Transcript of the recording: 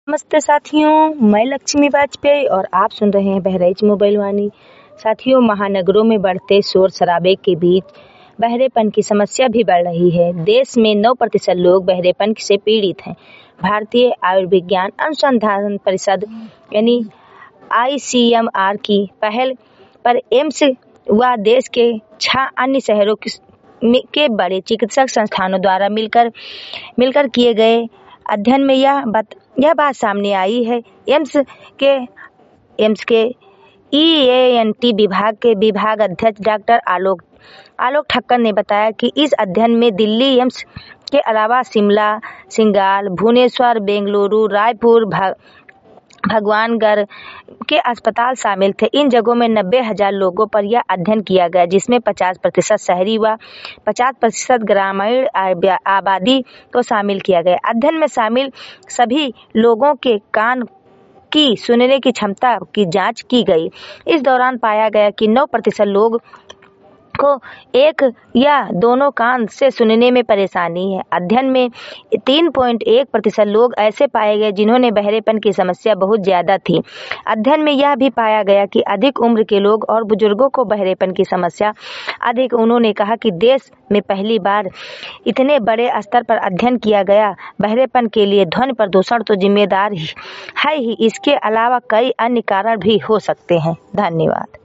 नमस्ते साथियों, मैं लक्ष्मी वाजपेयी और आप सुन रहे हैं बहराइच मोबाइल वाणी। साथियों, महानगरों में बढ़ते शोर शराबे के बीच बहरेपन की समस्या भी बढ़ रही है। देश में 9% लोग बहरेपन से पीड़ित हैं। भारतीय आयुर्विज्ञान अनुसंधान परिषद यानी ICMR की पहल पर एम्स व देश के 6 अन्य शहरों के बड़े चिकित्सक संस्थानों द्वारा मिलकर किए गए अध्ययन में यह बात सामने आई है। एम्स के ENT विभाग के विभाग अध्यक्ष डॉक्टर आलोक ठक्कर ने बताया कि इस अध्ययन में दिल्ली एम्स के अलावा शिमला, सिंगाल, भुवनेश्वर, बेंगलुरु, रायपुर, भगवानगढ़ के अस्पताल शामिल थे। इन जगहों में 90,000 लोगों पर यह अध्ययन किया गया, जिसमें 50% शहरी व 50% ग्रामीण आबादी को शामिल किया गया। अध्ययन में शामिल सभी लोगों के कान की सुनने की क्षमता की जांच की गई। इस दौरान पाया गया कि 9% लोग को एक या दोनों कान से सुनने में परेशानी है। अध्ययन में 3.1% लोग ऐसे पाए गए जिन्होंने बहरेपन की समस्या बहुत ज्यादा थी। अध्ययन में यह भी पाया गया कि अधिक उम्र के लोग और बुजुर्गों को बहरेपन की समस्या अधिक। उन्होंने कहा कि देश में पहली बार इतने बड़े स्तर पर अध्ययन किया गया। बहरेपन के लिए ध्वनि प्रदूषण तो जिम्मेदार है ही, इसके अलावा कई अन्य कारण भी हो सकते हैं। धन्यवाद।